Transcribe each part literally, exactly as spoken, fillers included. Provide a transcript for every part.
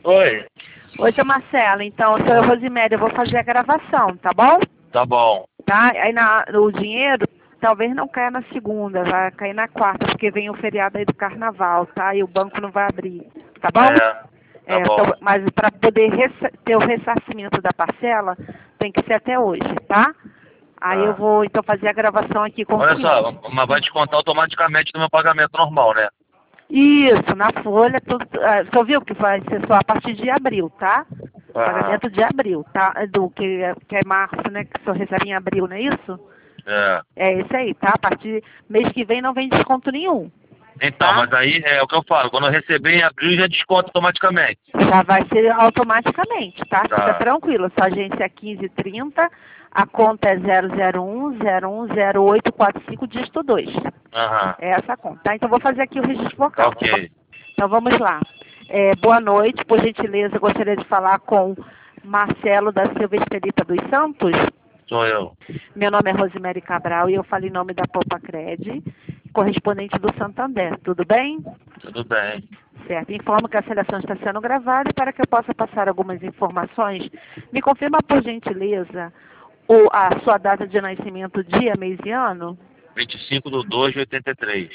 Oi. Oi, seu Marcelo. Então, seu Rosimério, eu vou fazer a gravação, tá bom? Tá bom. Tá? Aí na, o dinheiro talvez não caia na segunda, vai cair na quarta, porque vem o feriado aí do carnaval, tá? E o banco não vai abrir, tá bom? É, tá É, bom. então, mas para poder ressa- ter o ressarcimento da parcela, tem que ser até hoje, tá? Aí eu Tá. vou então fazer a gravação aqui com Olha o senhor. só, mas vai descontar automaticamente do meu pagamento normal, né? Isso, na folha, tudo, ah, você ouviu que vai ser só a partir de abril, tá? Aham. Pagamento de abril, tá? Do que, é- que é março, né? Que o senhor recebe em abril, não é isso? É. É esse aí, tá? A partir mês que vem não vem desconto nenhum, Então, tá? mas aí é o que eu falo, quando eu receber em abril já desconta automaticamente. Já vai ser automaticamente, tá? Tá. Fica tranquilo. Sua agência é quinze trinta, a conta é zero zero um zero um zero oito quatro cinco, dígito dois. Aham. É essa a conta, tá? Então vou fazer aqui o registro Tá vocal. ok. Então vamos lá. É, boa noite, por gentileza, gostaria de falar com Marcelo da Silva Expedita dos Santos. Sou eu. Meu nome é Rosemary Cabral e eu falo em nome da Poupa Cred, correspondente do Santander. Tudo bem? Tudo bem. Certo. Informo que a seleção está sendo gravada e para que eu possa passar algumas informações, me confirma, por gentileza, o, a sua data de nascimento, dia, mês e ano? vinte e cinco de dois de oitenta e três.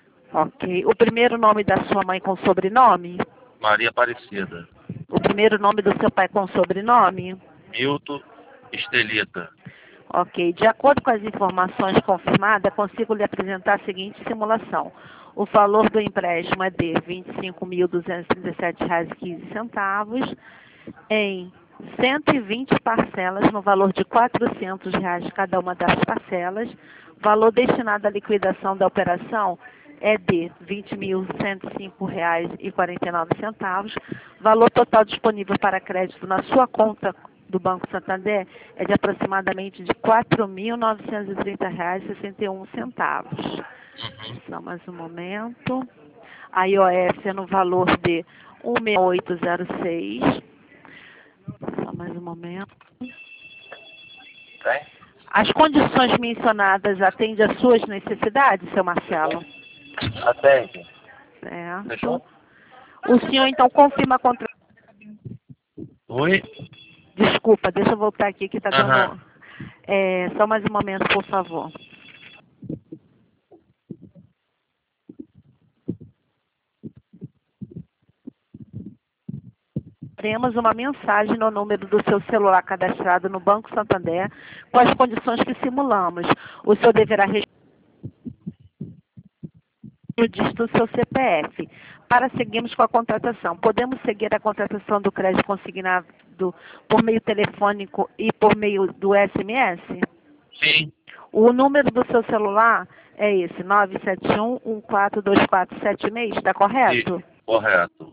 Ok. O primeiro nome da sua mãe com sobrenome? Maria Aparecida. O primeiro nome do seu pai com sobrenome? Milton Estelita. Ok. De acordo com as informações confirmadas, consigo lhe apresentar a seguinte simulação. O valor do empréstimo é de vinte e cinco mil duzentos e trinta e sete reais e quinze centavos em cento e vinte parcelas no valor de quatrocentos reais cada uma das parcelas. Valor destinado à liquidação da operação é de vinte mil cento e cinco reais e quarenta e nove centavos. Valor total disponível para crédito na sua conta do Banco Santander é de aproximadamente de quatro mil novecentos e trinta reais e sessenta e um centavos. Uhum. Só mais um momento. A I O F é no valor de um seis oito zero seis. Só mais um momento. Tem? As condições mencionadas atendem às suas necessidades, seu Marcelo? Atende. Certo. Fechou? O senhor então confirma a contra... Oi? Desculpa, deixa eu voltar aqui que está dando... Aham. É, só mais um momento, por favor. Teremos uma mensagem no número do seu celular cadastrado no Banco Santander com as condições que simulamos. O senhor deverá responder o dígito do seu C P F. Para seguirmos com a contratação, podemos seguir a contratação do crédito consignado por meio telefônico e por meio do S M S? Sim. O número do seu celular é esse, nove sete um, um quatro dois quatro sete seis, está correto? Sim. Correto.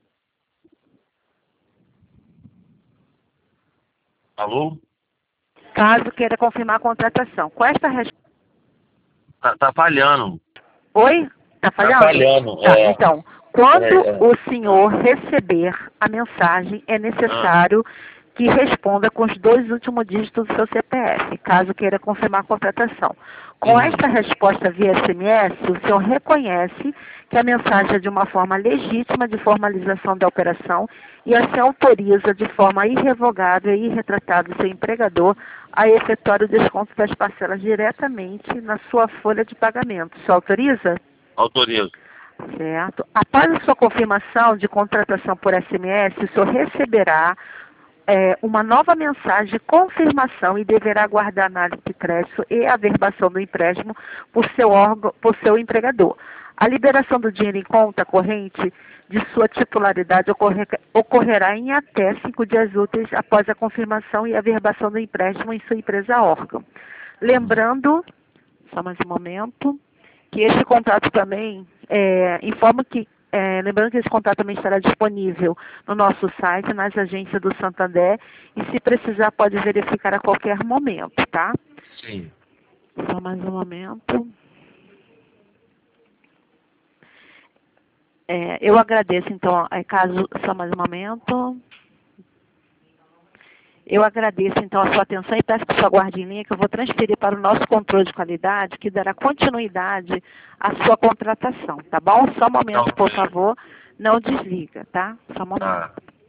Alô? Caso queira confirmar a contratação. Com esta resposta... Tá, tá falhando. Oi? Está Tá falhando? falhando. Tá, É. então, quando É, é. o senhor receber a mensagem, é necessário que responda com os dois últimos dígitos do seu C P F, caso queira confirmar a contratação. Com Uhum. esta resposta via S M S, o senhor reconhece que a mensagem é de uma forma legítima de formalização da operação e assim autoriza de forma irrevogável e irretratável seu empregador a efetuar o desconto das parcelas diretamente na sua folha de pagamento. O senhor autoriza? Autorizo. Certo. Após a sua confirmação de contratação por S M S, o senhor receberá é, uma nova mensagem de confirmação e deverá aguardar análise de crédito e averbação do empréstimo por seu órgão, por seu empregador. A liberação do dinheiro em conta corrente de sua titularidade ocorre, ocorrerá em até cinco dias úteis após a confirmação e averbação do empréstimo em sua empresa órgão. Lembrando, só mais um momento, que este contrato também, é, informa que, é, lembrando que esse contrato também estará disponível no nosso site, nas agências do Santander, e se precisar pode verificar a qualquer momento, tá? Sim. Só mais um momento. É, eu agradeço, então, é, caso, só mais um momento. Eu agradeço, então, a sua atenção e peço que o senhor aguarde em linha, que eu vou transferir para o nosso controle de qualidade, que dará continuidade à sua contratação, tá bom? Só um momento, por favor. Não desliga, tá? Só um momento. Tá.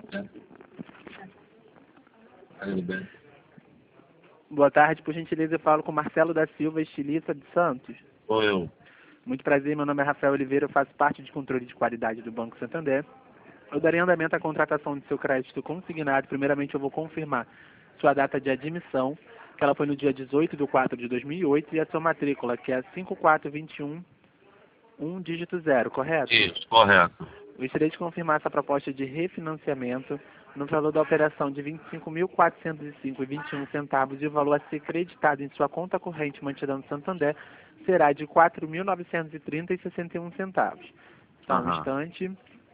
Boa tarde, por gentileza, eu falo com Marcelo da Silva, estilista de Santos. Sou eu. Muito prazer, meu nome é Rafael Oliveira, eu faço parte de controle de qualidade do Banco Santander. Eu darei andamento à contratação de seu crédito consignado. Primeiramente, eu vou confirmar sua data de admissão, que ela foi no dia dezoito de quatro de dois mil e oito, e a sua matrícula, que é cinco quatro dois um, um dígito zero, correto? Isso, correto. Gostaria de confirmar essa proposta de refinanciamento no valor da operação de vinte e cinco mil quatrocentos e cinco reais e vinte e um centavos, e o valor a ser creditado em sua conta corrente mantida no Santander será de quatro mil novecentos e trinta reais e sessenta e um centavos. Só um Aham. instante.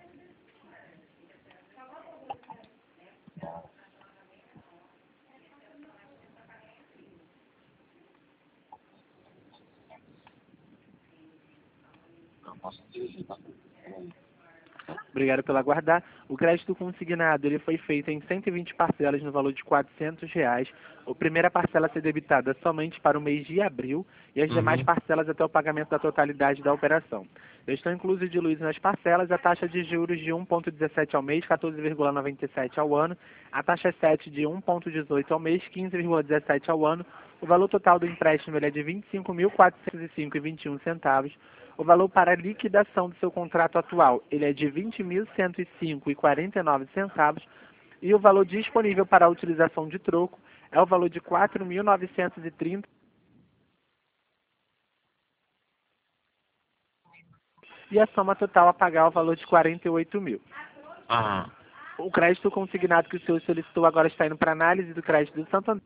Obrigado pelo aguardar. O crédito consignado ele foi feito em cento e vinte parcelas no valor de quatrocentos reais. A primeira parcela a ser debitada somente para o mês de abril e as Uhum. demais parcelas até o pagamento da totalidade da operação. Estão inclusos e diluídos nas parcelas a taxa de juros de um vírgula dezessete ao mês, quatorze vírgula noventa e sete ao ano, a taxa sete de um vírgula dezoito ao mês, quinze vírgula dezessete ao ano. O valor total do empréstimo ele é de vinte e cinco mil quatrocentos e cinco reais e vinte e um centavos. O valor para a liquidação do seu contrato atual ele é de vinte mil cento e cinco reais e quarenta e nove centavos, e o valor disponível para a utilização de troco é o valor de quatro mil novecentos e trinta reais. E a soma total a pagar é o valor de quarenta e oito mil. Aham. O crédito consignado que o senhor solicitou agora está indo para análise do crédito do Santander.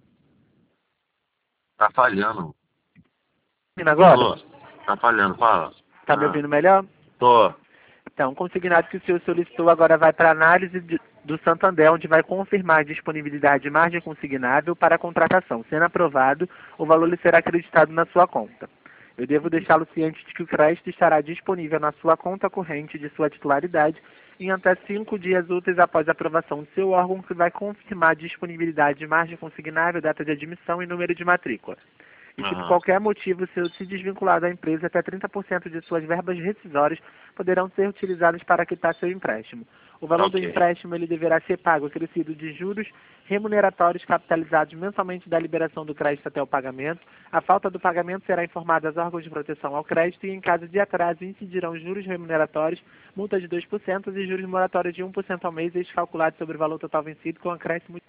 Tá falhando. Agora? Alô? Tá falhando, fala. Está me Ah. ouvindo melhor? Tô. Então, o consignado que o senhor solicitou agora vai para análise de, do Santander, onde vai confirmar a disponibilidade de margem consignável para a contratação. Sendo aprovado, o valor lhe será acreditado na sua conta. Eu devo deixá-lo ciente de que o crédito estará disponível na sua conta corrente de sua titularidade em até cinco dias úteis após a aprovação do seu órgão, que vai confirmar a disponibilidade de margem consignável, data de admissão e número de matrícula. E se por Aham. qualquer motivo o senhor se desvincular da empresa, até trinta por cento de suas verbas rescisórias poderão ser utilizadas para quitar seu empréstimo. O valor Ok. do empréstimo ele deverá ser pago acrescido de juros remuneratórios capitalizados mensalmente da liberação do crédito até o pagamento. A falta do pagamento será informada aos órgãos de proteção ao crédito e, em caso de atraso, incidirão juros remuneratórios, multa de dois por cento e juros moratórios de um por cento ao mês, estes calculados sobre o valor total vencido com acréscimo.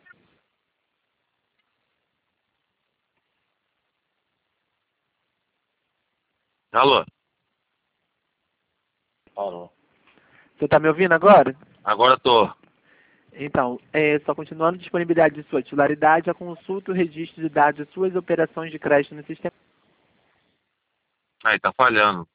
Alô? Alô. Você está me ouvindo agora? Agora tô. Então, é, só continuando a disponibilidade de sua titularidade, a consulta e o registro de dados de suas operações de crédito no sistema. Aí, tá falhando.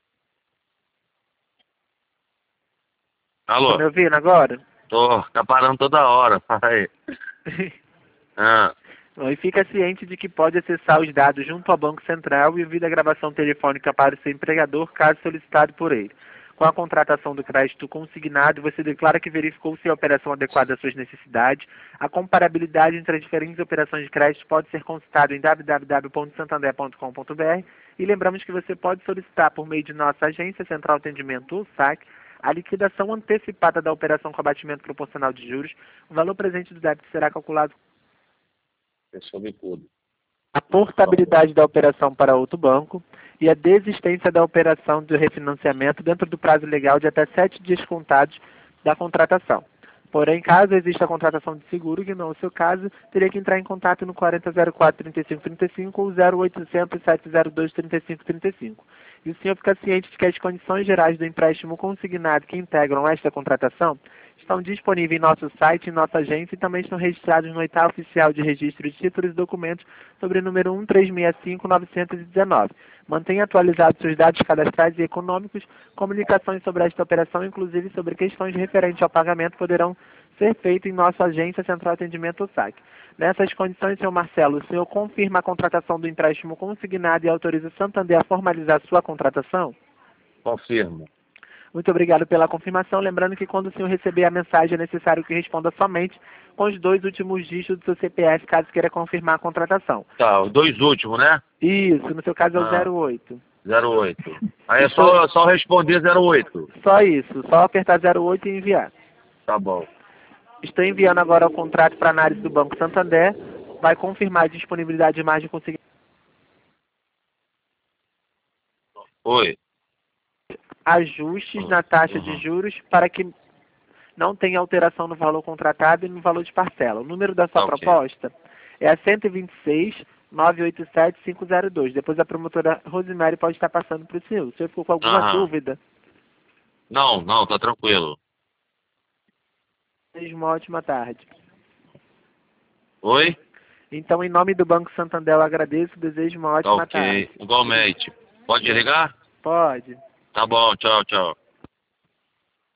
Está Alô? me ouvindo agora? Tô. Tá parando toda hora. Aí. Ah. Bom, e fica ciente de que pode acessar os dados junto ao Banco Central e ouvir a gravação telefônica para o seu empregador, caso solicitado por ele. Com a contratação do crédito consignado, você declara que verificou se a operação adequada às suas necessidades. A comparabilidade entre as diferentes operações de crédito pode ser consultada em w w w ponto santander ponto com ponto b r, e lembramos que você pode solicitar por meio de nossa agência Central Atendimento ou S A C a liquidação antecipada da operação com abatimento proporcional de juros. O valor presente do débito será calculado Sobre tudo. a portabilidade da operação para outro banco e a desistência da operação de refinanciamento dentro do prazo legal de até sete dias contados da contratação. Porém, caso exista a contratação de seguro, que não é o seu caso, teria que entrar em contato no quarenta zero quatro, trinta e cinco trinta e cinco ou zero oitocentos, sete zero dois, trinta e cinco trinta e cinco. E o senhor fica ciente de que as condições gerais do empréstimo consignado que integram esta contratação estão disponíveis em nosso site, em nossa agência, e também estão registrados no Edital Oficial de Registro de Títulos e Documentos sobre o número um três seis cinco, novecentos e dezenove. Mantenha atualizados seus dados cadastrais e econômicos. Comunicações sobre esta operação, inclusive sobre questões referentes ao pagamento, poderão ser feitas em nossa agência Central Atendimento ou S A C. Nessas condições, senhor Marcelo, o senhor confirma a contratação do empréstimo consignado e autoriza o Santander a formalizar sua contratação? Confirmo. Muito obrigado pela confirmação. Lembrando que quando o senhor receber a mensagem, é necessário que responda somente com os dois últimos dígitos do seu C P F, caso queira confirmar a contratação. Tá, os dois últimos, né? Isso, no seu caso é o Ah. zero oito. zero oito. Aí é só, só responder zero oito. Só isso, só apertar zero oito e enviar. Tá bom. Estou enviando agora o contrato para análise do Banco Santander. Vai confirmar a disponibilidade de margem consignada. Oi. Ajustes na taxa de Uhum. juros para que não tenha alteração no valor contratado e no valor de parcela. O número da sua Ok. proposta é a cento e vinte e seis, nove oito sete, cinco zero dois. Depois a promotora Rosemary pode estar passando para o senhor. O senhor ficou com alguma Aham. dúvida? Não, não, tá tranquilo. Desejo uma ótima tarde. Oi? Então, em nome do Banco Santander, eu agradeço. Desejo uma Tá ótima ok. tarde. Igualmente. Pode ligar? Pode. Tá bom, tchau, tchau.